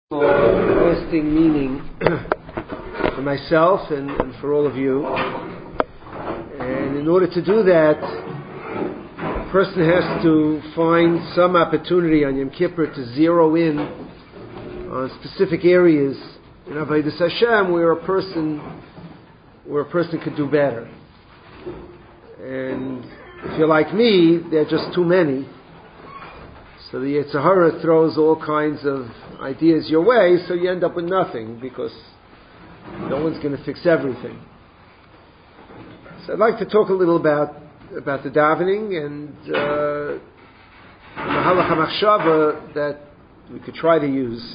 Lasting meaning for myself and for all of you. And in order to do that, a person has to find some opportunity on Yom Kippur to zero in on specific areas in Avodas Hashem where a person could do better. And if you're like me, there are just too many. So the Yetzer Hara throws all kinds of ideas your way, so you end up with nothing, because no one's going to fix everything. So I'd like to talk a little about the davening and the Mahalach HaMachshava that we could try to use.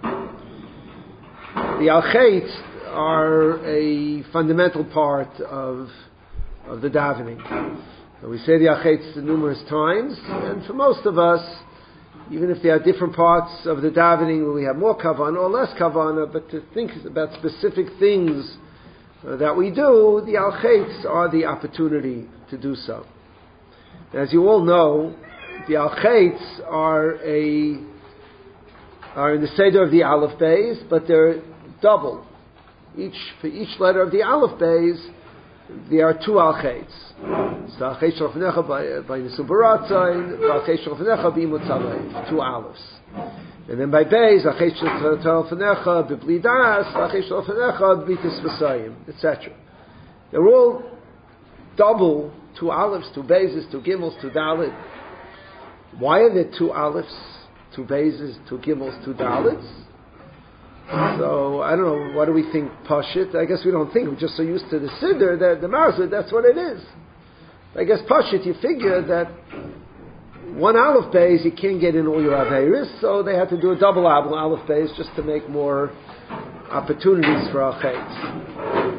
The Al-Chet are a fundamental part of the davening. So we say the Al-Chet numerous times, and for most of us, even if there are different parts of the davening where we have more kavanah or less kavanah, but to think about specific things that we do, the al-chets are the opportunity to do so. As you all know, the al-chets are in the seder of the aleph beis, but they're double. For each letter of the aleph beis, there are two al-chets. So al-chet shalafnecha by Nisun Baratzayin, al-chet shalafnecha b'imut tzavayim, two alephs. And then by beis, al-chet shalafnecha b'bli das, al-chet shalafnecha b'bitis v'sayim, etc. They're all double, two alephs, two beises, two gimels, two dalit. Why are there two alephs, two beises, two gimels, two dalits? So, I don't know, what do we think, Pashit? I guess we don't think, we're just so used to the Siddur, that the Marzah, that's what it is. I guess Pashit, you figure that one Aleph Beis, you can't get in all your Aveiris, so they had to do a double Aleph Beis just to make more opportunities for Al-Chet.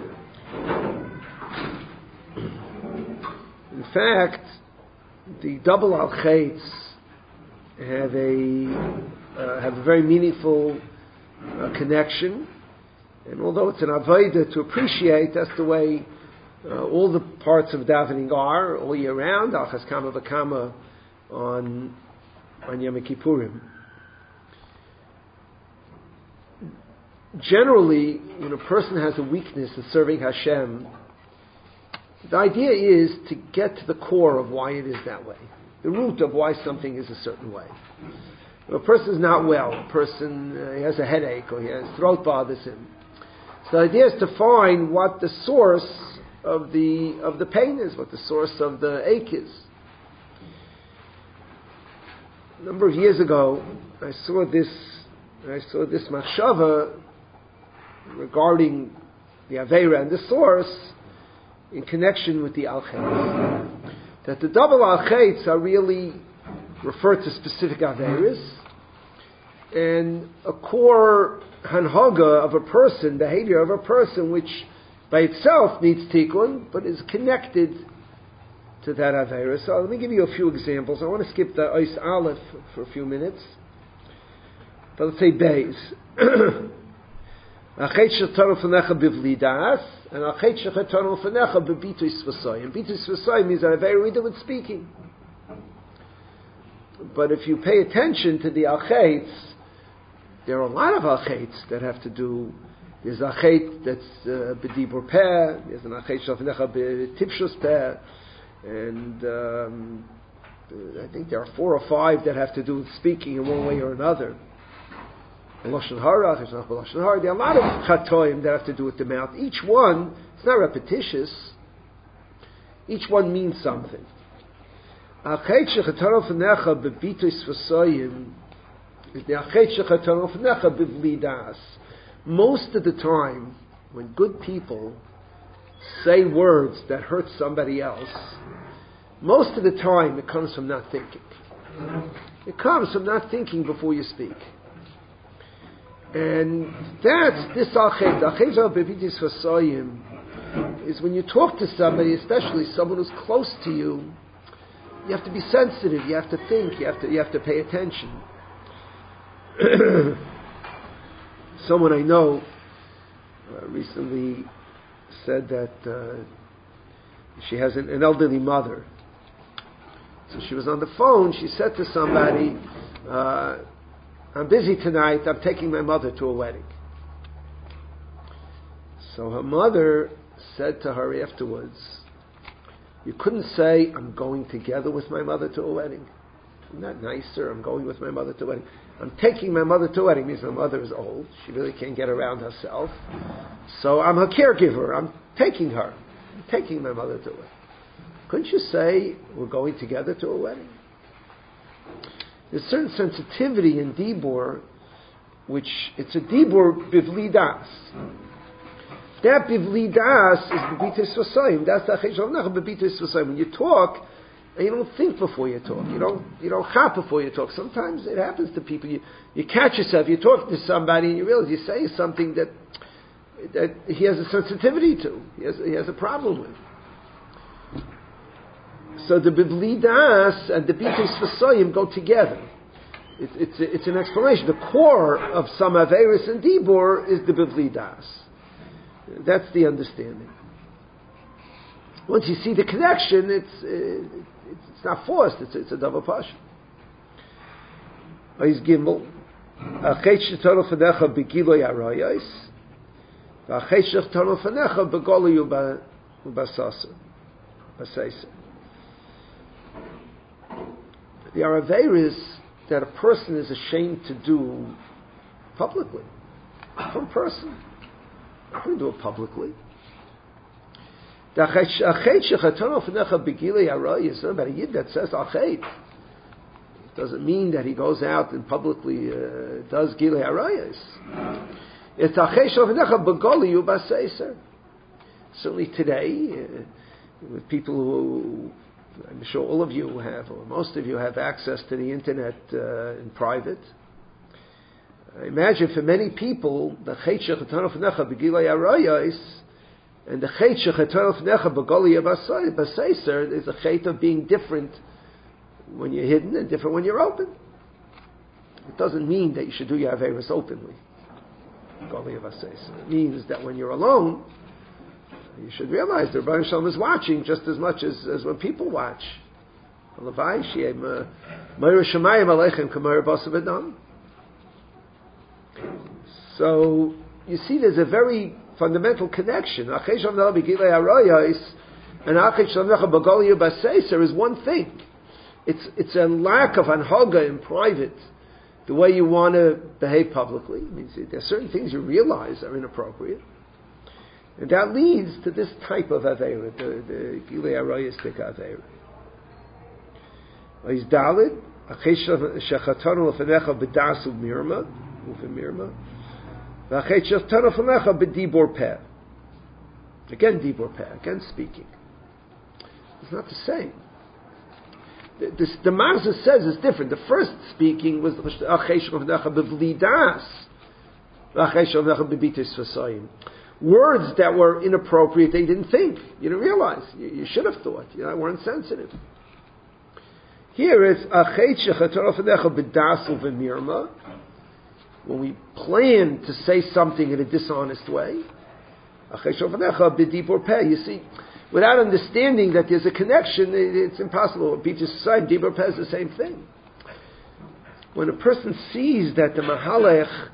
In fact, the double Al-Chets have a very meaningful connection, and although it's an avodah to appreciate, that's the way all the parts of davening are all year round. Achas kama v'kama on Yom Kippurim. Generally, when a person has a weakness in serving Hashem, the idea is to get to the core of why it is that way, the root of why something is a certain way. If a person is not well, a person he has a headache or he has throat bothers him. So the idea is to find what the source of the pain is, what the source of the ache is. A number of years ago, I saw this machshava regarding the Aveira and the source in connection with the al-chets. That the double al-chets are really refer to specific Aveiris, and a core hanhaga of a person, behavior of a person, which by itself needs tikkun, but is connected to that Aveira. So let me give you a few examples. I want to skip the Ois Aleph for a few minutes. But let's say Beis. Achet shetanu fanecha bivli das, and achet shetanu fanecha b'bitus v'soyim. Bitus v'soyim means that Aveira we do with speaking. But if you pay attention to the al-chets, there are a lot of al-chets that have to do. There's al-chet that's b'dibur peh, there's an al-chet shalafnecha b'tipshus peh, and I think there are 4 or 5 that have to do with speaking in one way or another. Lashon hara, there are a lot of chatoim that have to do with the mouth. Each one, it's not repetitious. Each one means something. Achet shechatanu fanecha bebitus v'soyim is the achet shechatanu fanecha bivli das. Most of the time, when good people say words that hurt somebody else, most of the time it comes from not thinking. It comes from not thinking before you speak. And that's this achet. Achet bebitus v'soyim is when you talk to somebody, especially someone who's close to you. You have to be sensitive. You have to think. You have to pay attention. Someone I know recently said that she has an elderly mother. So she was on the phone. She said to somebody, I'm busy tonight, I'm taking my mother to a wedding. So her mother said to her afterwards, you couldn't say, I'm going together with my mother to a wedding. Isn't that nicer? I'm going with my mother to a wedding. I'm taking my mother to a wedding. Means my mother is old. She really can't get around herself. So I'm her caregiver. I'm taking her. I'm taking my mother to a wedding. Couldn't you say, we're going together to a wedding? There's certain sensitivity in Dibur, which it's a Dibur bivli das. That bivli das is bebitis v'sayim. That's the achesh shalom bebitis v'sayim. When you talk, and you don't think before you talk. You don't chap before you talk. Sometimes it happens to people. You catch yourself. You're talking to somebody, and you realize you're saying something that he has a sensitivity to. He has a problem with. So the bivli das and the bitis v'sayim go together. It's an explanation. The core of some averis and dibur is the bivli das. That's the understanding. Once you see the connection, it's not forced. It's a double passion. Ois gimel, achet shetonu fanecha begiloy arayos, v'achet shetonu fanecha begoloy ubasasa, baseisa. There are averis that a person is ashamed to do publicly. One person. I couldn't do it publicly. About a yid that says achet doesn't mean that he goes out and publicly does gilei arayos. It's achet shavnecha begoli ubaseiser. Certainly today, with people who, I'm sure all of you have, or most of you have access to the internet in private. I imagine for many people, the chet shechatanu fnecha begilei arayos and the chet shechatanu fnecha begoli baseiser is a chet of being different when you're hidden and different when you're open. It doesn't mean that you should do your averos openly. Begoli baseiser. It means that when you're alone, you should realize the Rebbeinu Shalom is watching just as much as when people watch. So you see, there's a very fundamental connection. And is one thing. It's a lack of anhaga in private, the way you want to behave publicly. It means there are certain things you realize are inappropriate. And that leads to this type of Aveira, the Gilei Arayistik Aveira. Is Dalid, Achesh Shechatanu Lefenecha B'das U'mirma, V'achesh Shechatanu Lefenecha B'dibor Peh. Again, Dibor Peh, again speaking. It's not the same. The Marza says it's different. The first speaking was Achesh Shechatanu B'vli das, V'achesh Shechatanu B'bitis V'sayim. Words that were inappropriate, they didn't think. You didn't realize. You should have thought. You weren't sensitive. Here it's achet shechatanu fnecha b'dasu v'mirma. When we plan to say something in a dishonest way, achet shechatanu b'dibur peh. You see, without understanding that there's a connection, it's impossible. Beaches side dibur peh is the same thing. When a person sees that the mahalech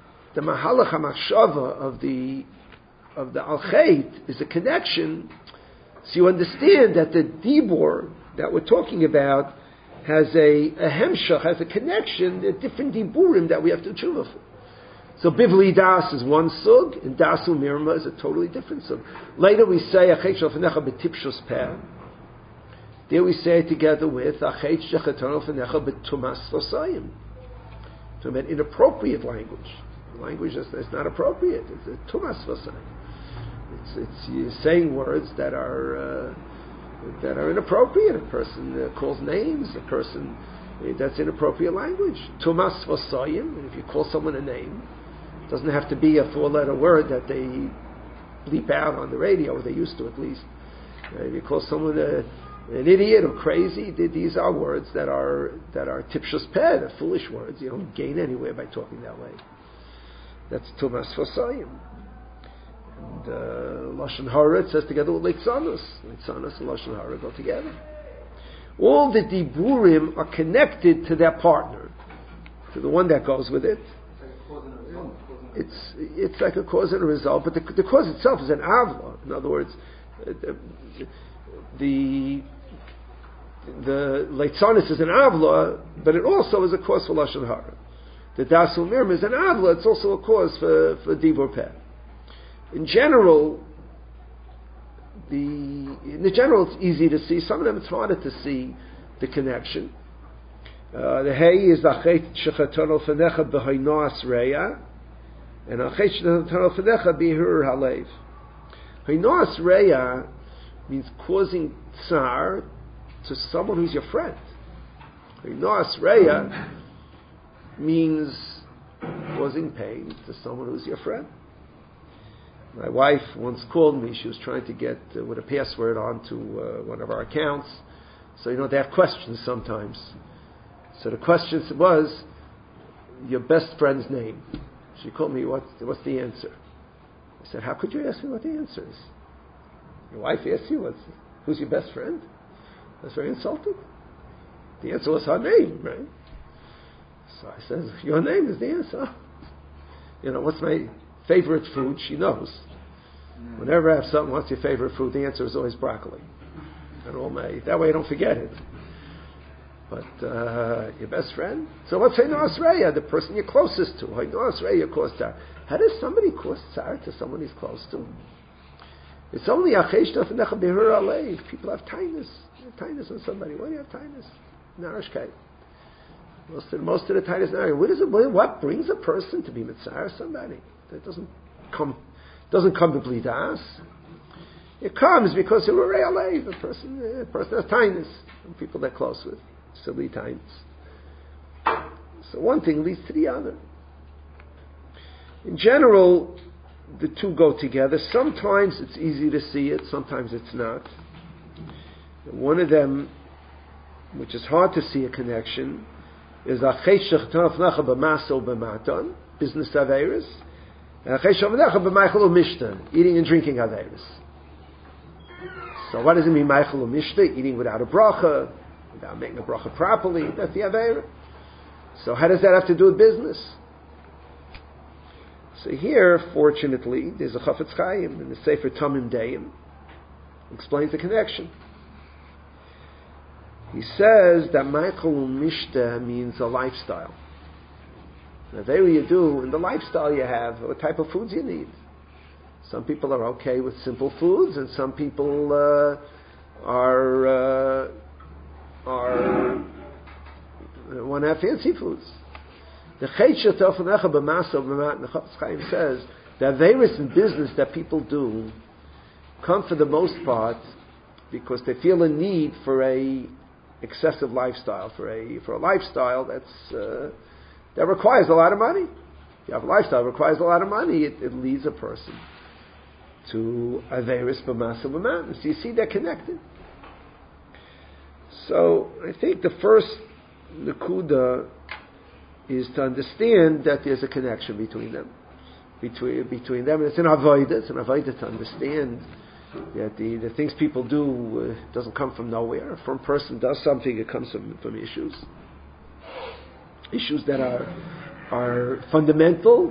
hamachshava of the al-chait is a connection, so you understand that the dibur that we're talking about has a hemshach, has a connection, there are different diburim that we have to tshuva for. So bivli das is one sug, and dasu mirma is a totally different sug. Later we say achet shofenecha betipshus peh. There we say it together with achet shechatanu fnecha betumas v'sayim. So about inappropriate language. Language that's not appropriate. It's a tumas v'sayim. It's you're saying words that are inappropriate. A person calls names. A person that's inappropriate language. Tumas v'sayim. And if you call someone a name, it doesn't have to be a 4-letter word that they bleep out on the radio, or they used to at least. If you call someone an idiot or crazy, these are words that are tipshus peh, they're foolish words. You don't gain anywhere by talking that way. That's tumas v'sayim. And Lashon Hara, it says together with Leitzanos. Leitzanos and Lashon Hara go together. All the diburim are connected to their partner. to the one that goes with it. It's like a cause and a result, but the cause itself is an avla. In other words, the leitzanis is an avla, but it also is a cause for lashon hara. The dasul mirma is an avla; it's also a cause for dibur peh. In general, it's easy to see. Some of them it's harder to see the connection. The hay is the achet shechatonu fenecha b'hoynoas reya, and achet shechatonu fenecha b'hur halev. Hoynoas reya means causing tsar to someone who's your friend. Hoynoas reya means causing pain to someone who's your friend. My wife once called me. She was trying to get with a password onto one of our accounts. So they have questions sometimes. So the question was your best friend's name. She called me. What's the answer? I said, how could you ask me what the answer is? Your wife asked you who's your best friend? That's very insulting. The answer was her name, right? So I said, your name is the answer. What's my favorite food? She knows. Whenever I have something, what's your favorite food? The answer is always broccoli. That way I don't forget it. But your best friend? So what's Hoynoas reya? The person you're closest to. Hoynoas reya cause tzar. How does somebody cause tzar to someone he's close to? It's only achesh tafnecha b'hur aleiv. People have tinus. You have tinus on somebody. Why do you have tinus? Narishkeit. Most of the tinus narishkeit. What brings a person to be mitzvah somebody? That doesn't come to blidas. It comes because of a re'alev. A person has tinus. People they're close with. Silly tinus. So one thing leads to the other. In general, the two go together. Sometimes it's easy to see it, sometimes it's not. One of them, which is hard to see a connection, is business averis, eating and drinking averis. So what does it mean, Meichel Mishta? Eating without a bracha, without making a bracha properly, that's the aveira. So how does that have to do with business? So here, fortunately, there's a Chafetz Chaim in the Sefer Tamim Deim, explains the connection. He says that Meichel Mishta means a lifestyle. Now, there you do, in the lifestyle you have, what type of foods you need. Some people are okay with simple foods, and some people want to have fancy foods. The Chafetz Chaim says that various in business that people do come for the most part because they feel a need for a excessive lifestyle, for a lifestyle that requires a lot of money. If you have a lifestyle that requires a lot of money, it leads a person to averis b'masa b'matan. So you see they're connected. So I think the first nekuda is to understand that there's a connection between them. Between them, it's an avodah. It's an avodah to understand that the things people do doesn't come from nowhere. If one person does something, it comes from issues that are fundamental.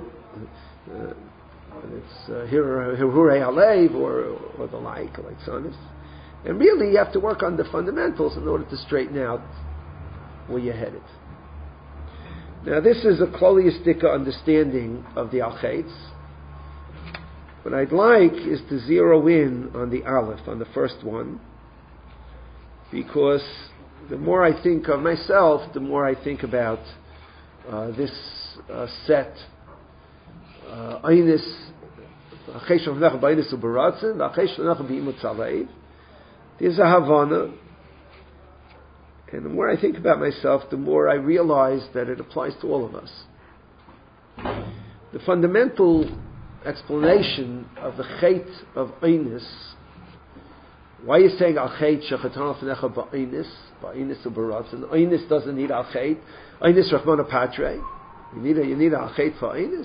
It's hirurei alev or the like sonis. And really, you have to work on the fundamentals in order to straighten out where you're headed. Now, this is a kloliistika understanding of the al-chetz. What I'd like is to zero in on the aleph, on the first one, because the more I think of myself, the more I think about this set. There's a Havana, and the more I think about myself, the more I realize that it applies to all of us. The fundamental explanation of the chet of Einis, why are you saying al chet shechatana fnecha ba'einis u'baratzin? Einis doesn't need al chet. Einis rachmana patre. You need al chet for Einis.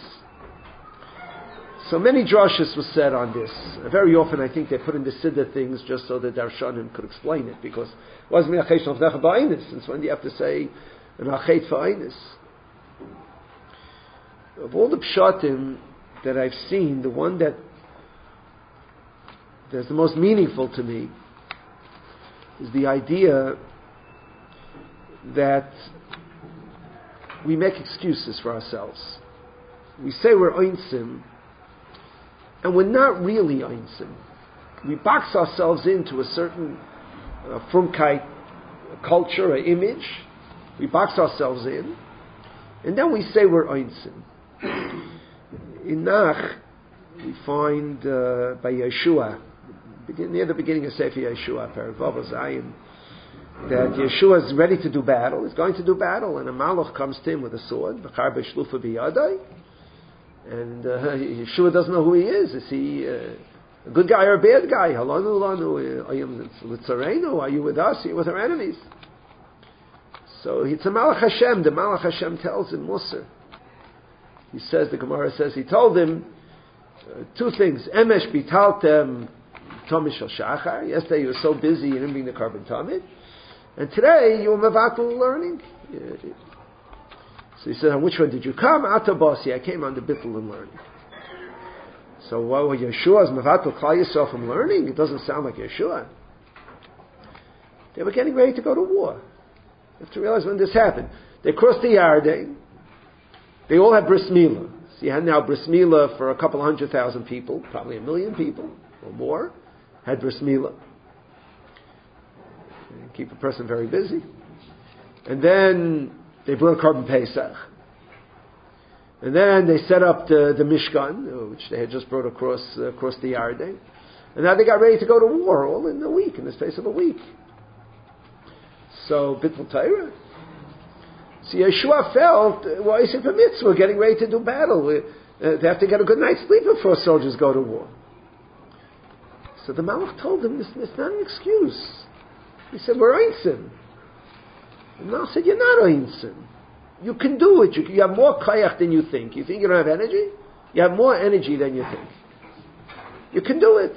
So many drashas was said on this. Very often I think they put in the Siddur things just so that Darshanim could explain it, because it wasn't al chet shechatana ba'einis. Since when do you have to say an al chet for Einis? Of all the pshatim that I've seen, the one that's the most meaningful to me is the idea that we make excuses for ourselves. We say we're Einsim, and we're not really Einsim. We box ourselves into a certain Frumkeit culture, an image. We box ourselves in, and then we say we're Einsim. In Nach, we find by Yeshua, near the beginning of Sefer Yeshua, Perek Vav Zayin, that Yeshua is ready to do battle. He's going to do battle, and a malach comes to him with a sword, V'char b'shlufa b'yadai, and Yeshua doesn't know who he is. Is he a good guy or a bad guy? Halanu lanu, are you with us? Are you with our enemies? So it's a malach Hashem. The malach Hashem tells him Musar. He says, the Gemara says, he told him two things. Emesh bitaltem tomish al shachar. Yesterday you were so busy you didn't bring the carbon tamid. And today you were mevatel learning. So he said, on which one did you come? Atabasi, I came on the bittul and learning. So what were Yeshua's mevatel klal yourself from learning? It doesn't sound like Yeshua. They were getting ready to go to war. You have to realize when this happened. They crossed the Yarden. They all had bris milah. So you had now bris milah for a couple 100,000 people, probably 1 million people or more, had bris milah. Keep a person very busy. And then they brought Korban Pesach. And then they set up the Mishkan, which they had just brought across the Yarden. And now they got ready to go to war all in a week, in the space of a week. So, Bittul Torah. So Yeshua felt, well, he said, we're getting ready to do battle. They have to get a good night's sleep before soldiers go to war. So the Malach told him, it's not an excuse. He said, we're Einsim. The Malach said, you're not Einsim. You can do it. You have more kayach than you think. You think you don't have energy? You have more energy than you think. You can do it.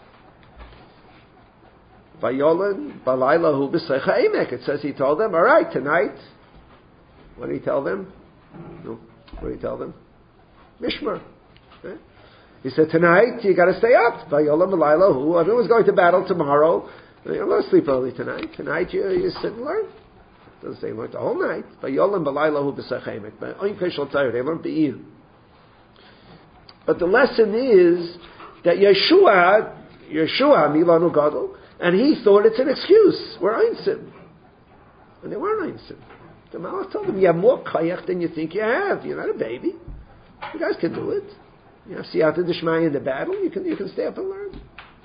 Vayolan balaylahu b'seicha emek. It says he told them, all right, tonight. What did he tell them? No. What did he tell them? Mishmar. Okay? He said, tonight you got to stay up. Vayolam balaylahu. Everyone's going to battle tomorrow. You're not going to sleep early tonight. Tonight you sit and learn. It doesn't say learn the whole night. Vayolam balaylahu b'seicha emek. But oin keshal tayr. They learn be'ir. But the lesson is that Yeshua milanu gadol. And he thought it's an excuse. We're Einsim. And they weren't Einsim. The Malach told them, you have more kayach than you think you have. You're not a baby. You guys can do it. You have siyata d'shmaya in the battle. You can stay up and learn.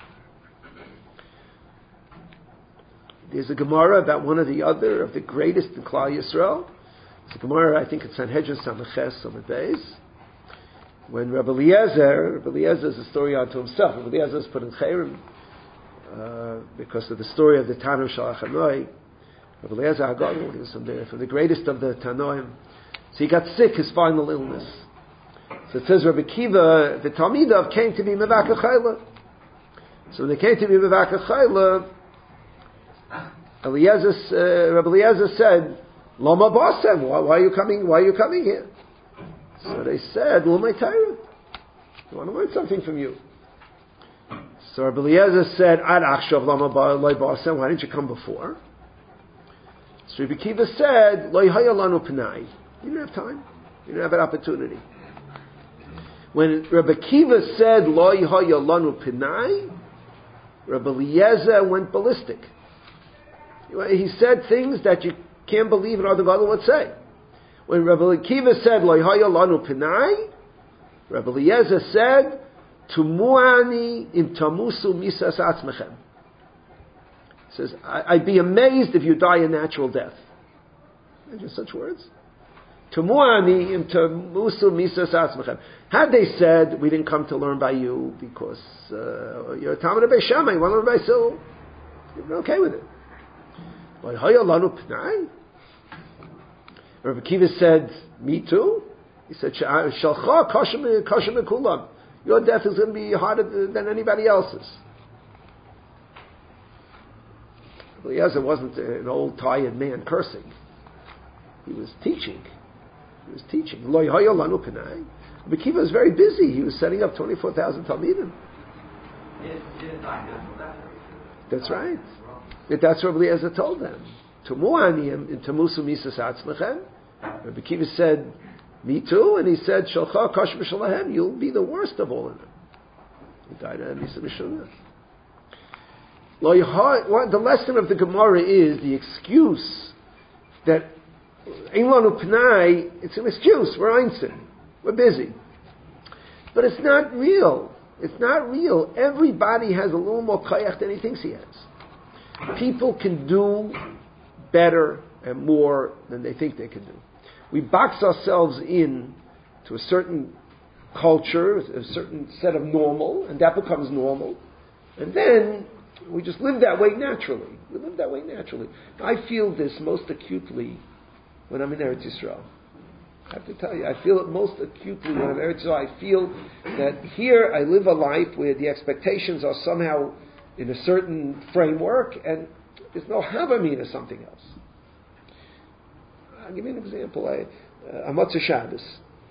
There's a Gemara about one or the other of the greatest in Klal Yisrael. It's a Gemara, I think it's Sanhedrin Samaches on the days. When Rabbi Eliezer is a story unto himself. Rabbi Eliezer is put in Chayrim. Because of the story of the Tanu Shalach Hanoi, Rabbi Eliezer HaGadol, from the greatest of the Tanoim. So he got sick, his final illness. So it says Rabbi Kiva, the Talmidav, came to be Mevakah Chayla. So when they came to be Mevakah Chayla, Rabbi Eliezer said, Loma Basem, why are you coming here? So they said, Lumay Torah. I want to learn something from you. So Rabbi Eliezer said, Ad achshav lama loy ba'asem, why didn't you come before? So Rabbi Kiva said, Loy haya lanu p'nai. You didn't have time. You didn't have an opportunity. When Rabbi Kiva said, Loy haya lanu p'nai, Rabbi Eliezer went ballistic. He said things that you can't believe another gadol would say. When Rabbi Kiva said, Loy haya lanu p'nai, Rabbi Eliezer said, Tumuani im tamusu misas atzmechem. Says, I'd be amazed if you die a natural death. Imagine such words. Tumuani im tamusu misas atzmechem. Had they said, we didn't come to learn by you because you're a Talmud of Beis Shammai, you want to learn by Sil, you'd be okay with it. But Haya lanu p'nai? Rabbi Kiva said, me too? He said, Shalcha kashem mekulam. Your death is going to be harder than anybody else's. Eliezer wasn't an old tired man cursing. He was teaching. He was teaching. Lo Yehoya Lanu Pnai. Rabbi Akiva was very busy. He was setting up 24,000 Talmidim. That's right. That's what Rabbi Eliezer told them. Tumu aniyim in tamusu misas atzmechem. Rabbi Akiva said, me too, and he said, Shalcha kash b'shalahem, you'll be the worst of all of them. He died at Misa Mishunah. The lesson of the Gemara is the excuse that Ein Lanu Pnai, it's an excuse, we're Einstein, we're busy. But it's not real. It's not real. Everybody has a little more koyach than he thinks he has. People can do better and more than they think they can do. We box ourselves in to a certain culture, a certain set of normal, and that becomes normal. And then we just live that way naturally. We live that way naturally. I feel this most acutely when I'm in Eretz Yisrael. I have to tell you, I feel it most acutely when I'm in Eretz Yisrael. I feel that here I live a life where the expectations are somehow in a certain framework, and there's no Havamina something else. I'll give you an example. I'm Motzei Shabbos.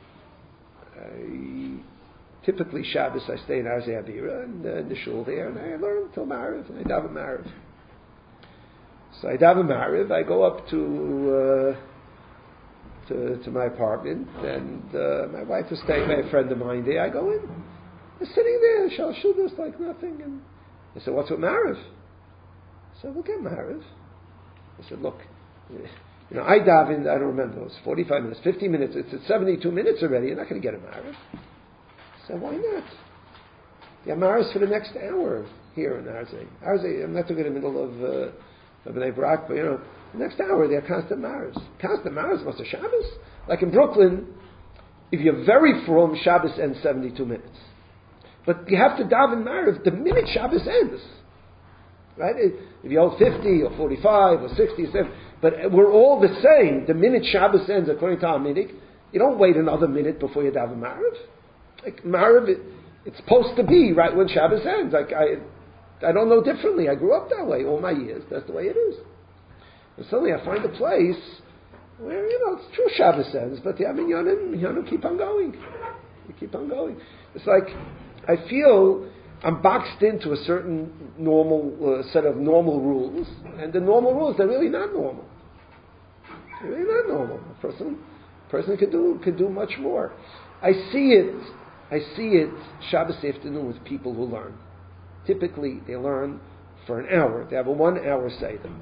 Typically Shabbos I stay in Arzei Avira and in the shul there, and I learn till Mariv, and I daven Mariv. So I daven Mariv, I go up to my apartment, and my wife is staying by a friend of mine there. I go in. I'm sitting there, shul just like nothing, and I said, what's with Mariv? I said, we'll get Mariv. I said, look, I davened, I don't remember, it was 45 minutes, 50 minutes, it's at 72 minutes already, you're not going to get a Mariv. So why not? You have Maris for the next hour here in Arzei. I'm not talking in the middle of Bnei Brak, but the next hour they're constant Maris. Constant Maris, Motzei Shabbos. Like in Brooklyn, if you're very from, Shabbos ends 72 minutes. But you have to daven Maris the minute Shabbos ends. Right? If you hold 50 or 45 or 60 or 70, but we're all the same. The minute Shabbos ends, according to Hamidik, you don't wait another minute before you daven Maris. Like Mariv, it's supposed to be right when Shabbos ends. Like I don't know differently. I grew up that way all my years. That's the way it is. And suddenly I find a place where it's true Shabbos ends, but the Yonim keep on going. You keep on going. It's like I feel I'm boxed into a certain normal set of normal rules, and the normal rules they're really not normal. They're really not normal. A person can do much more. I see it Shabbos afternoon with people who learn. Typically, they learn for an hour. They have a 1 hour Seder.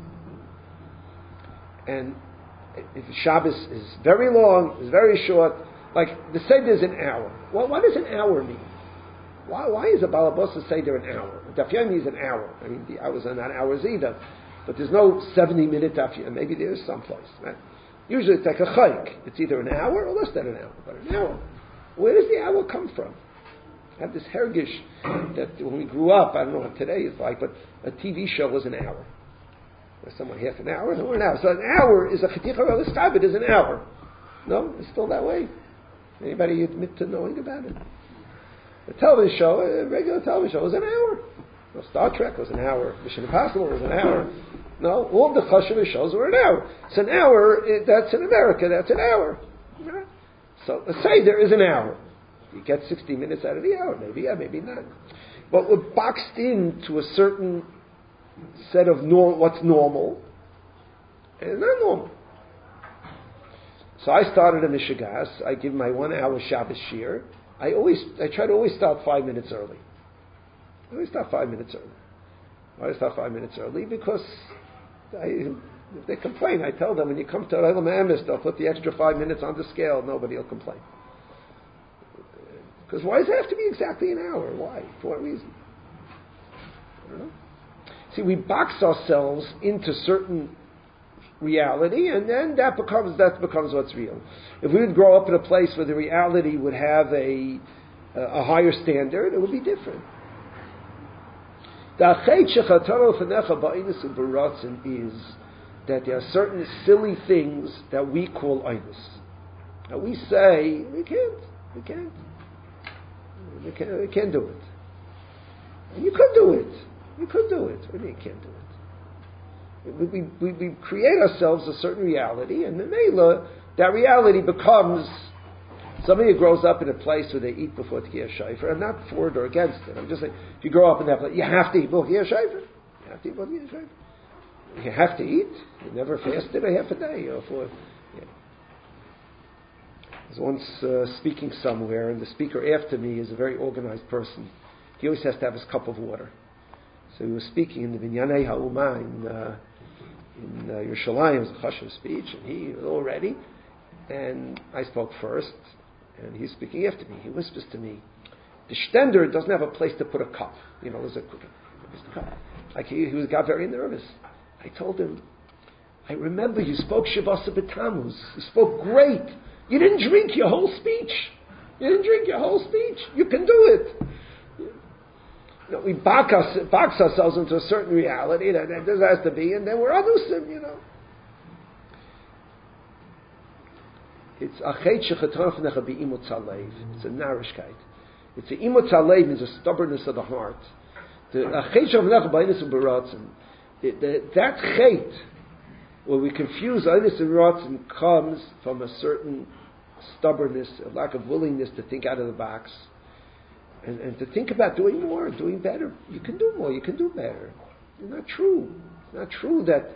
And if Shabbos is very long, is very short, like the Seder is an hour. Well, what does an hour mean? Why is a Balabosa Seder an hour? Daf Yomi is an hour. I mean, the hours are not hours either. But there's no 70-minute Daf Yomi. Maybe there is someplace. Right? Usually it's like a chayk. It's either an hour or less than an hour. But an hour. Where does the hour come from? I have this hergish that when we grew up, I don't know what today is like, but a TV show was an hour. There's someone half an hour, someone an hour. So an hour is a cheticha al-iskabit is an hour. No, it's still that way. Anybody admit to knowing about it? A television show, a regular television show, was an hour. No, Star Trek was an hour. Mission Impossible was an hour. No, all the chashuv shows were an hour. So an hour, that's in America, that's an hour. Right? So let's say there is an hour. You get 60 minutes out of the hour, maybe, maybe not. But we're boxed into a certain set of what's normal, and it's not normal. So I started a Mishigas. I give my 1 hour Shabbos shir. I try to always start 5 minutes early. I always start 5 minutes early. Why do I start 5 minutes early? Because if they complain, I tell them when you come to Elam Amis, they'll put the extra 5 minutes on the scale. Nobody will complain. Because why does it have to be exactly an hour? Why? For what reason? I don't know. See, we box ourselves into certain reality, and then that becomes what's real. If we would grow up in a place where the reality would have a higher standard, it would be different. The is that there are certain silly things that we call einus. That we say, we can't do it. And you could do it. Or you can't do it. We create ourselves a certain reality, and the Mela, that reality becomes somebody who grows up in a place where they eat before Tkiyah Shofar. I'm not for it or against it. I'm just saying, if you grow up in that place, you have to eat before Tkiyah Shofar. You have to eat before Tkiyah Shofar. You have to eat. You never fasted a half a day. I was once speaking somewhere, and the speaker after me is a very organized person. He always has to have his cup of water. So he was speaking in the Binyanei Ha'umah in Yerushalayim. It was a chashuv speech, and he was all ready. And I spoke first, and he's speaking after me. He whispers to me, the Stender doesn't have a place to put a cup. There's a cup. Like he got very nervous. I told him, I remember you spoke Shavasa B'Tammuz. You spoke great. You didn't drink your whole speech. You can do it. We box ourselves into a certain reality that this has to be, and then we're anusim, It's achet shechatron f'necha be'imut tzalev. It's a narishkeit. It's a imut tzalev means a stubbornness of the heart. The achet shechatron b'inus u'baratzin. That chait, where we confuse inus and ratzin, comes from a certain stubbornness, a lack of willingness to think out of the box, and to think about doing more, doing better. You can do more. You can do better. It's not true. It's not true that.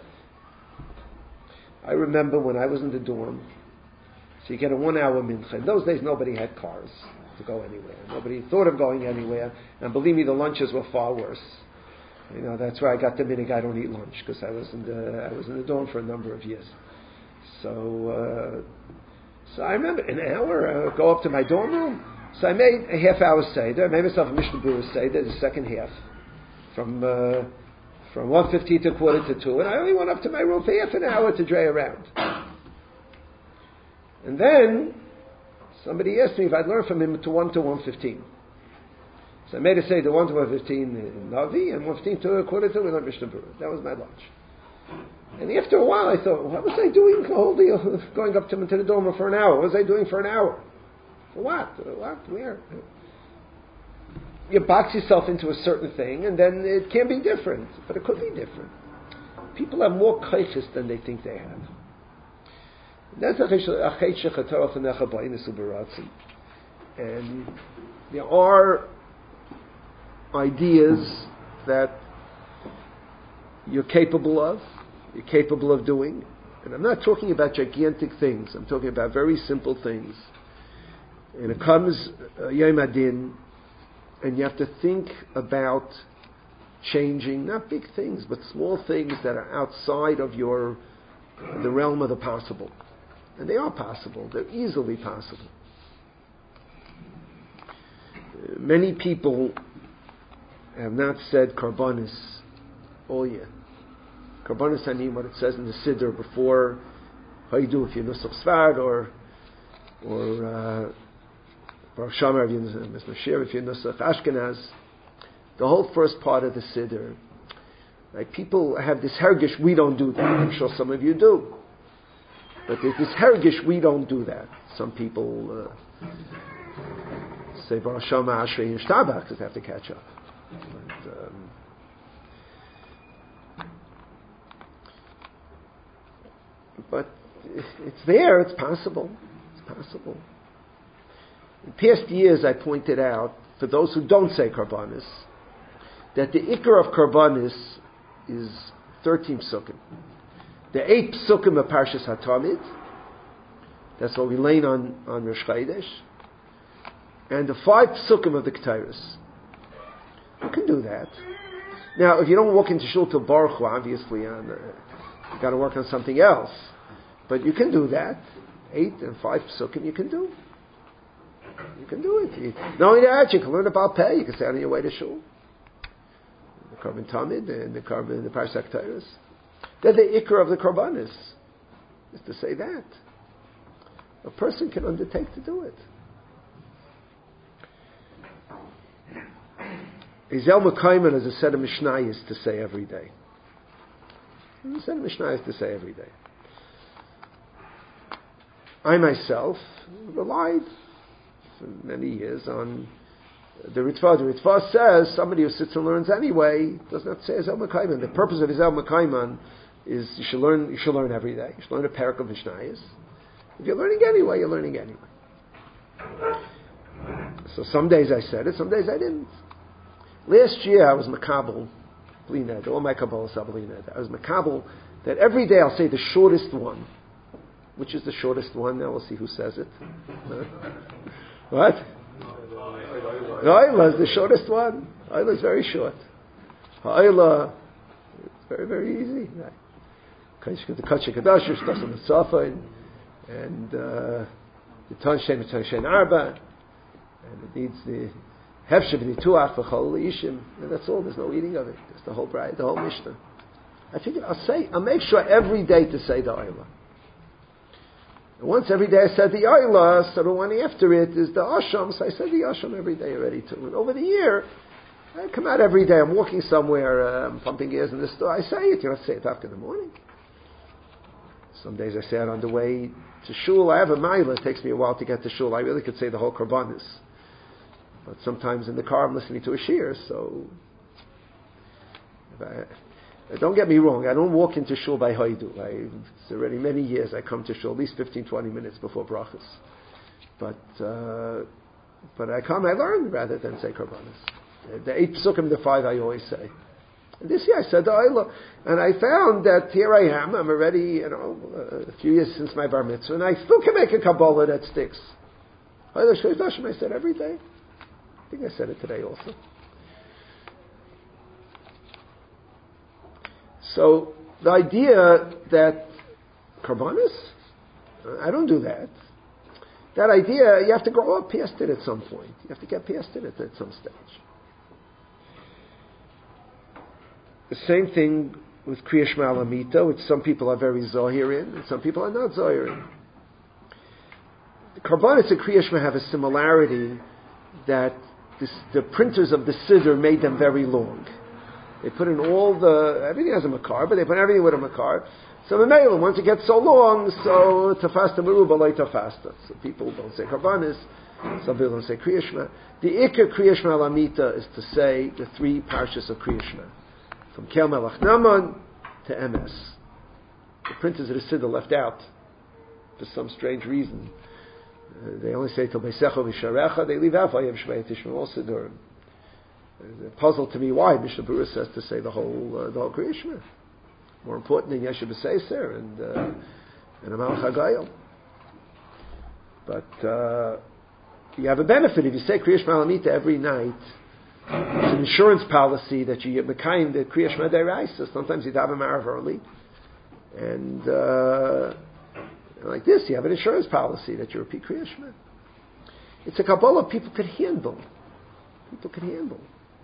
I remember when I was in the dorm. So you get a 1 hour mincha. In those days, nobody had cars to go anywhere. Nobody thought of going anywhere. And believe me, the lunches were far worse. That's where I got the minig I don't eat lunch, because I was in the dorm for a number of years. So I remember an hour. I go up to my dorm room. So I made a half hour seder. I made myself a Mishnah Berurah seder, the second half, from 1:15 to 1:45, and I only went up to my room for half an hour to dray around. And then somebody asked me if I'd learn from him to 1 to 1:15. So I made a seder 1 to 1:15 in Navi, and 1:15 to 1:45 we learned Mishnah Berurah. That was my lunch. And after a while, I thought, what was I doing the whole deal, going up to the dorm for an hour? What was I doing for an hour? For what? Where? You box yourself into a certain thing, and then it can be different, but it could be different. People have more kaiches than they think they have. That's and there are ideas that you're capable of doing. And I'm not talking about gigantic things. I'm talking about very simple things. And it comes Yom Adin, and you have to think about changing, not big things, but small things that are outside of the realm of the possible. And they are possible. They're easily possible. Many people have not said Karbanis all year. Karbanis Hanim, what it says in the Siddur before Haidu, if you're Nusach Sfard, or Baruch Shamar, if you're Nusach Shir, if you're Nusach Ashkenaz. The whole first part of the Siddur, like people have this hergish, we don't do that. I'm sure some of you do. But there's this hergish, we don't do that. Some people say Baruch Shamar, Ashrei, and Shtabach, because they have to catch up. But it's there, it's possible. In past years, I pointed out, for those who don't say Karbanis, that the Ikar of Karbanis is 13 psukim. The 8 psukim of Parshas HaTamid, that's what we learn on Rosh Chodesh, and the 5 psukim of the Ketairos. You can do that. Now, if you don't walk into Shul till Baruch Hu, obviously, you've got to work on something else. But you can do that. 8 and 5 psukim you can do. You can do it. Not only that, you can learn about pay. You can say on your way to Shul. The Karban Tamid and the Parshas Ketairos. They're the Ikar of the Karbanis. Is to say that. A person can undertake to do it. Izel Mekayman is a set of Mishnayos to say every day. A set of Mishnayos to say every day. I myself relied for many years on the Ritva. The Ritva says somebody who sits and learns anyway does not say Izel Mekayman. The purpose of Izel Mekayman is you should learn every day. You should learn a parak of Mishnayos. If you're learning anyway, you're learning anyway. So some days I said it, some days I didn't. Last year I was makabel, blined, all my kabbalas are blined. I was makabel that every day I'll say the shortest one. Which is the shortest one? Now we'll see who says it. What? Ha'ila is the shortest one. Ha'ila is very short. Ha'ila, it's very, very easy. The Kachik Kadasher, Shtas on the Safa, and the Tanshen Arba, and it needs the Hefshev Nituach V'chol Ishim, and that's all. There's no eating of it. It's the whole bride, the whole Mishnah. I figured I'll make sure every day to say the Ha'ila. Once every day I said the Ayla, so the one after it is the Asham, so I said the Asham every day already too. And over the year, I come out every day, I'm walking somewhere, I'm pumping gas in the store, I say it, I say it after the morning. Some days I say it on the way to shul. I have a mile, it takes me a while to get to shul. I really could say the whole Karbanis. But sometimes in the car I'm listening to a shir, so... Don't get me wrong, I don't walk into shul by Haidu. It's already many years I come to shul, at least 15, 20 minutes before brachas. But I come, I learn rather than say Karbanis. The 8 psukim, the 5 I always say. And this year I said the Ayla. And I found that here I am, I'm already, a few years since my bar mitzvah, and I still can make a Kabbalah that sticks. I said every day. I think I said it today also. So the idea that Karbanis, I don't do that. That idea, you have to grow up past it at some point. You have to get past it at some stage. The same thing with Kriya Shema Alamita, which some people are very Zohir in, and some people are not Zohir in. The Karbanis and Kriya Shema have a similarity that the printers of the Siddur made them very long. They put in everything has a makar, but they put everything with a makar. So the mail, once it gets so long, so tafasta meruba like tafasta. So people don't say karbanis, some people don't say Kriya Shema. The Iker Kriya Shema Lamita is to say the 3 parshas of Kriya Shema. From Kel Melech Naman to MS. The printers of the Siddur left out for some strange reason. They only say till Beisecho V'Sharecha, they leave out Vayev Shmei Tishmei Siddur. It's a puzzle to me why Mishnah Berurah says to say the whole Kriya Shema. More important than Yeshu B'Seiser and Amal Chagayel. But you have a benefit if you say Kriya Shema Lamita every night. It's an insurance policy that you get the kind of Kriya Shema Deraisa. Sometimes you have a marav early, and like this, you have an insurance policy that you repeat Kriya Shema. It's a Kabbalah people could handle. People could handle.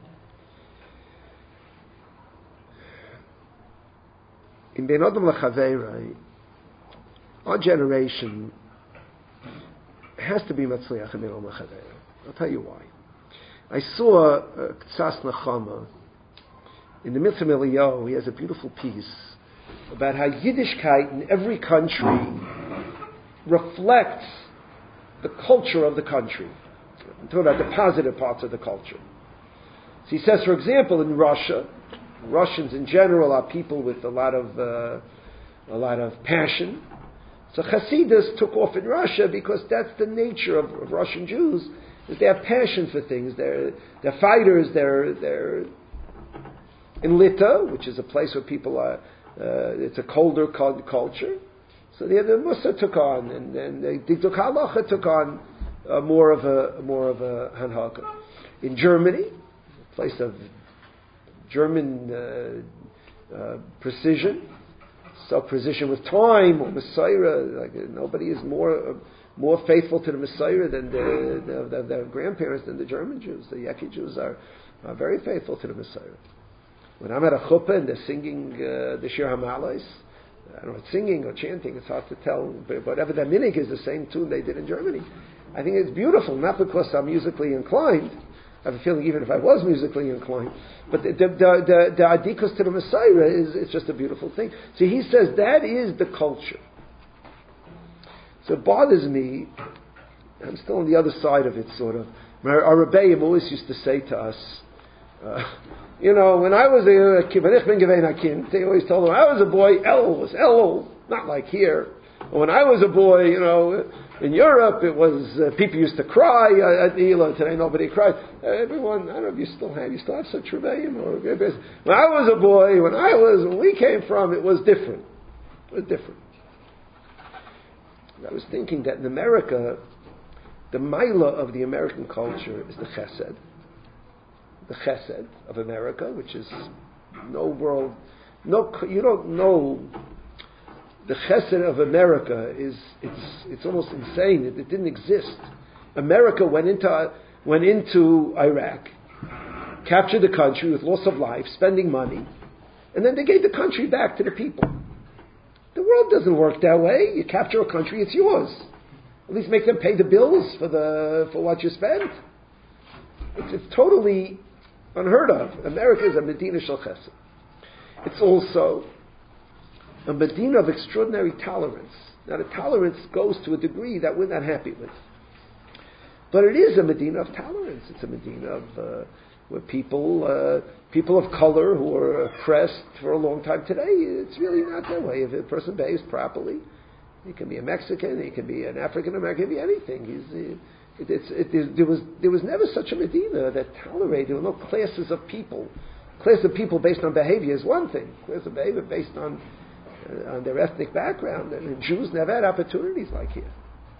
In Ben Adam L'Chaveirai, our generation has to be Matzliach in Ben Adam L'Chaveirai. I'll tell you why. I saw Ktsas Nechama in the Mitzvah Eliyahu. He has a beautiful piece about how Yiddishkeit in every country reflects the culture of the country. I'm talking about the positive parts of the culture. So he says, for example, in Russia, Russians in general are people with a lot of passion. So Hasidus took off in Russia because that's the nature of Russian Jews. Is they have passion for things. They're fighters. They're in Lita, which is a place where people are. It's a colder culture. So the Musa took on, and the Dikduk Halacha took on more of a Hanhaka. In Germany, a place of German precision, precision with time or Messiah. Like nobody is more faithful to the Messiah than their grandparents, than the German Jews. The Yeki Jews are very faithful to the Messiah. When I'm at a chuppah and they're singing the Shir HaMalais, I don't know, it's singing or chanting, it's hard to tell, but whatever their minig is, the same tune they did in Germany. I think it's beautiful, not because I'm musically inclined. I have a feeling even if I was musically inclined, but the adikus to the Messiah is just a beautiful thing. So he says that is the culture. So it bothers me. I'm still on the other side of it, sort of. Our Rebbeim always used to say to us, when I was a kid, they always told them, I was a boy, El was El, not like here. When I was a boy, in Europe, it was people used to cry at the Eilah. Today, nobody cries. Everyone, I don't know if you still have such rebellion. When I was a boy, when we came from, it was different. It was different. I was thinking that in America, the Maila of the American culture is the Chesed. The Chesed of America, which is you don't know. The Chesed of America it's almost insane. It didn't exist. America went into Iraq, captured the country with loss of life, spending money, and then they gave the country back to the people. The world doesn't work that way. You capture a country, it's yours. At least make them pay the bills for what you spent. It's totally unheard of. America is a Medina Shel Chesed. It's also a Medina of extraordinary tolerance. Now the tolerance goes to a degree that we're not happy with. But it is a Medina of tolerance. It's a Medina of where people of color who are oppressed for a long time today. It's really not that way. If a person behaves properly, he can be a Mexican, he can be an African American, he can be anything. There was never such a Medina that tolerated. There were no classes of people. Class of people based on behavior is one thing. Class of behavior based on their ethnic background. And Jews never had opportunities like here.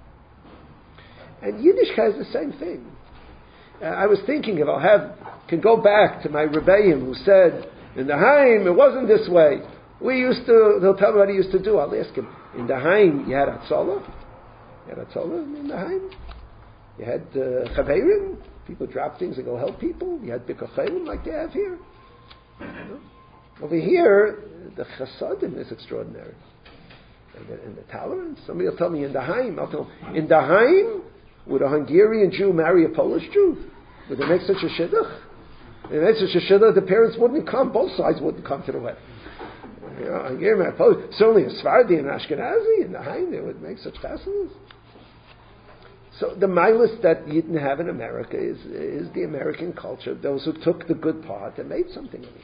And Yiddish has the same thing. I was thinking if can go back to my rebellion who said, in the Haim, it wasn't this way. He'll tell me what he used to do. I'll ask him, in the Haim, you had Atzola? You had Atzola in the Haim? You had Chaverim? People drop things and go help people? You had Bikochelim like they have here? Over here, the Chasadim is extraordinary. And the tolerance. Somebody will tell me in the Haim. I'll tell them, in the Haim, would a Hungarian Jew marry a Polish Jew? Would they make such a shidduch? If they made such a shidduch, the parents wouldn't come. Both sides wouldn't come to the wedding. Hungarian married Polish. Certainly a Sephardi and Ashkenazi in the Haim, they would make such festivals. So the milas that you didn't have in America is the American culture. Those who took the good part and made something of it.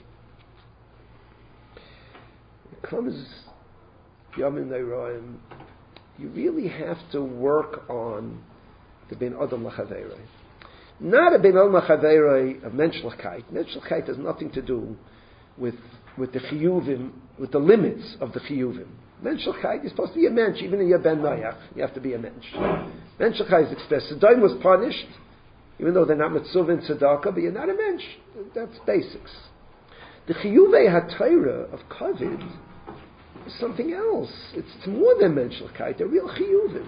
It comes Yomim Neiroim. You really have to work on the Ben Adam Lachaveiroi. Not a Ben Adam Lachaveiroi of Menschlichkeit. Menschlichkeit has nothing to do with the chiyuvim, with the limits of the chiyuvim. Menschlichkeit, you're supposed to be a mensch, even if you're Ben Noach, you have to be a mensch. Menschlichkeit is expressed. Sodom was punished, even though they're not mitzvah and tzedakah, but you're not a mensch. That's basics. The chiyuvei ha-Torah of Kavod is something else. It's more than Menschlichkeit. They're real chiyuvim.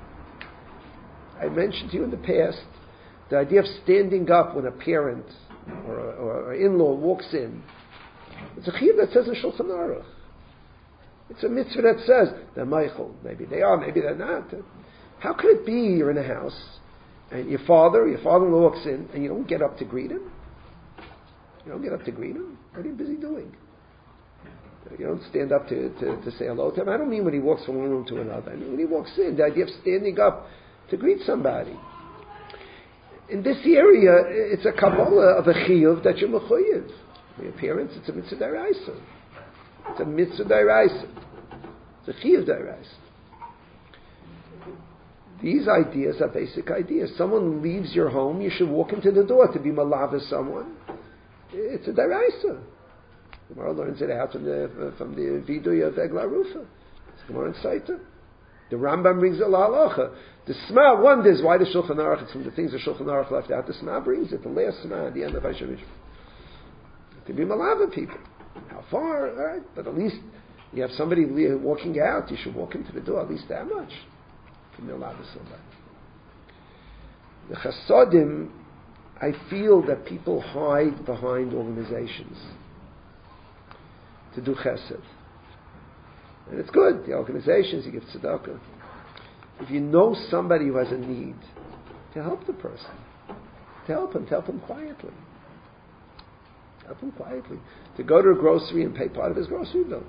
I mentioned to you in the past the idea of standing up when a parent or an in-law walks in. It's a chiyuv that says in Shulchan Aruch. It's a mitzvah that says they're meichel. Maybe they are, maybe they're not. How could it be you're in a house and your father-in-law walks in and you don't get up to greet him? You don't get up to greet him? What are you busy doing? You don't stand up to say hello to him. I don't mean when he walks from one room to another. I mean when he walks in, the idea of standing up to greet somebody. In this area, it's a kabbalah of a chiyuv that you're mechuyev. The appearance, it's a mitzvah d'oraisa. It's a mitzvah d'oraisa. It's a chiyuv d'oraisa. These ideas are basic ideas. Someone leaves your home, you should walk into the door to be malava someone. It's a d'oraisa. The Gemara learns it out from the Vidui of Eglah Rufa. It's Gemara in Saita. The Rambam brings it la halacha. The Sma wonders why the Shulchan Aruch, it's from the things the Shulchan Aruch left out. The Sma brings it, the last Sma at the end of Hashem. To be malava people. How far? All right, but at least you have somebody walking out, you should walk into the door at least that much. To be malava somebody. The Chasadim, I feel that people hide behind organizations to do chesed. And it's good, the organizations, you give tzedakah. If you know somebody who has a need, to help the person. To help him quietly. Help him quietly. To go to a grocery and pay part of his grocery bill.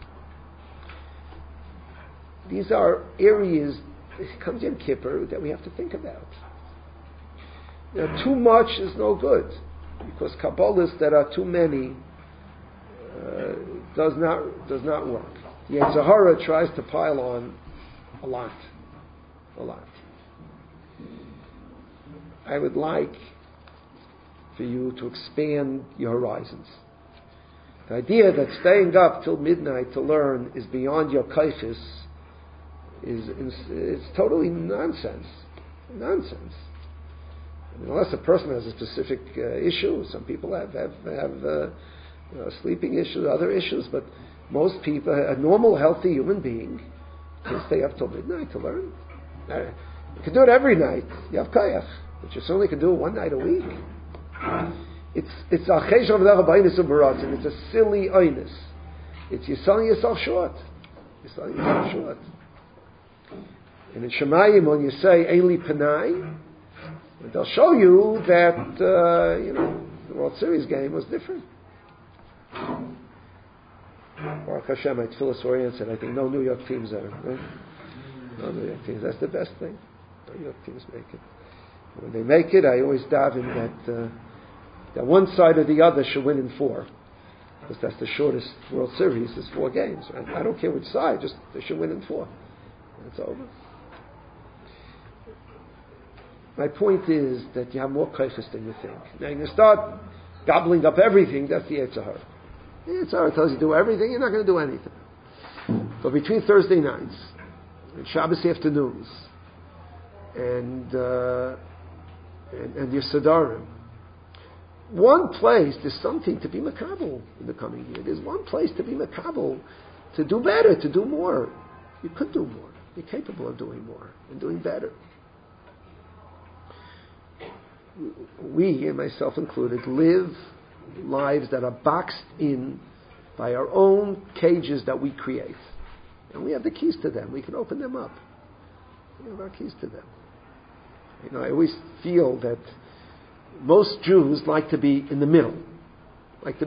These are areas, it comes in Kippur, that we have to think about. Too much is no good. Because Kabbalists that are too many does not work. Yetzer Hara tries to pile on A lot. A lot. I would like for you to expand your horizons. The idea that staying up till midnight to learn is beyond your kaiches is totally nonsense. Nonsense. I mean, unless a person has a specific issue, some people have sleeping issues, other issues, but most people, a normal, healthy human being, can stay up till midnight to learn. You can do it every night. You have kayach, but you certainly can do it one night a week. It's a chesh of the and it's a silly oinus. You're selling yourself short. You're selling yourself short. And in Shemayim, when you say Eili Panai, they'll show you that the World Series game was different. Baruch Hashem, I Tfilas oriented. I think no New York teams are. Right? No New York teams. That's the best thing. No New York teams make it. When they make it, I always daven that one side or the other should win in 4. Because that's the shortest World Series, is 4 games. Right? I don't care which side, just they should win in 4. And it's over. My point is that you have more kaiches than you think. Now you start gobbling up everything, that's the Yetzer Hara. The Yetzer Hara tells you to do everything, you're not going to do anything. So between Thursday nights and Shabbos afternoons and your Sadarim, one place, there's something to be makabel in the coming year. There's one place to be makabel, to do better, to do more. You could do more. You're capable of doing more and doing better. We, and myself included, live lives that are boxed in by our own cages that we create. And we have the keys to them. We can open them up. We have our keys to them. I always feel that most Jews like to be in the middle. Like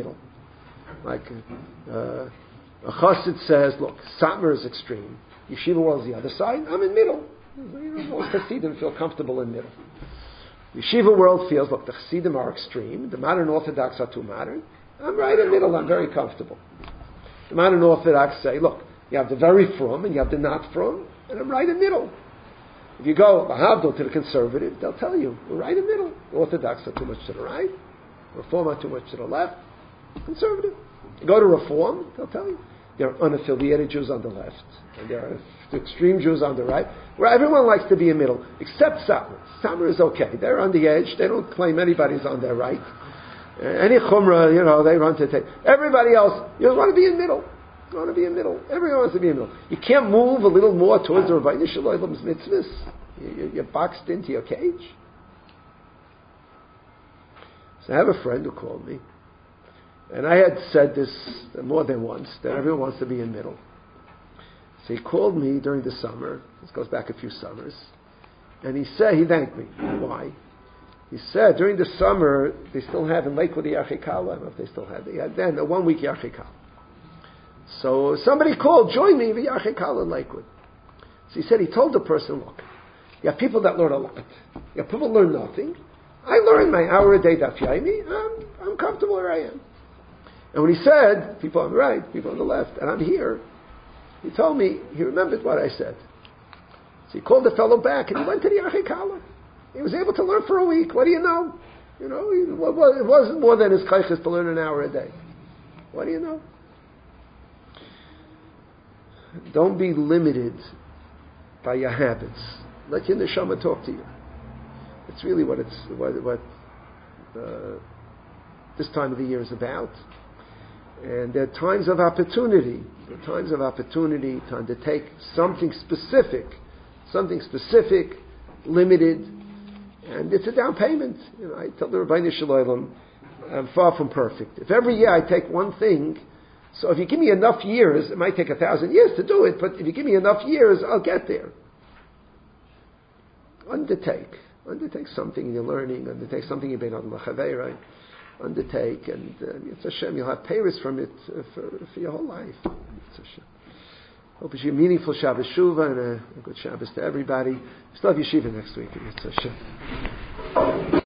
a chassid says, look, Satmar is extreme. Yeshiva world is the other side. I'm in middle. Most chassidim feel comfortable in middle. Yeshiva world feels, look, the chassidim are extreme. The modern Orthodox are too modern. I'm right in the middle. I'm very comfortable. The modern Orthodox say, look, you have the very frum and you have the not frum, and I'm right in the middle. If you go Mahavdil to the conservative, they'll tell you, we're right in the middle. The Orthodox are too much to the right. Reform are too much to the left. Conservative. You go to Reform, they'll tell you. There are unaffiliated Jews on the left, and there are extreme Jews on the right, where everyone likes to be in the middle, except Satmar. Satmar is okay. They're on the edge. They don't claim anybody's on their right. Any Chumrah, they run to take. Everybody else, you want to be in the middle. You want to be in the middle. Everyone wants to be in the middle. You can't move a little more towards the Rabbeinu Shalom's mitzvahs. You're boxed into your cage. So I have a friend who called me, and I had said this more than once, that everyone wants to be in the middle. So he called me during the summer. This goes back a few summers. And he thanked me. Why? He said, during the summer, they still have in Lakewood the Yachikala. I don't know if they still had. They had then a 1-week Yachikala. So somebody called, join me in the Yachikala in Lakewood. So he said, he told the person, look, you have people that learn a lot. You have people that learn nothing. I learn my hour a day Daf Yomi. I'm comfortable where I am. And when he said, people on the right, people on the left, and I'm here, he told me, he remembered what I said. So he called the fellow back, and he went to the Yachikala. He was able to learn for a week. What do you know? It wasn't more than his kaiches to learn an hour a day. What do you know? Don't be limited by your habits. Let your neshama talk to you. It's really what this time of the year is about. And there are times of opportunity. To undertake something specific, limited, and it's a down payment. I tell the Rabbeinu Shalom, I'm far from perfect. If every year I take one thing, so if you give me enough years, it might take 1,000 years to do it, but if you give me enough years, I'll get there. Undertake something in your learning, undertake something in Bein Adam L'Chaveirah, undertake, and it's Hashem, you'll have payers from it for your whole life. It's Hashem. Hope it's a meaningful Shabbos Shuvah and a good Shabbos to everybody. Still have Yeshiva next week. It's Hashem.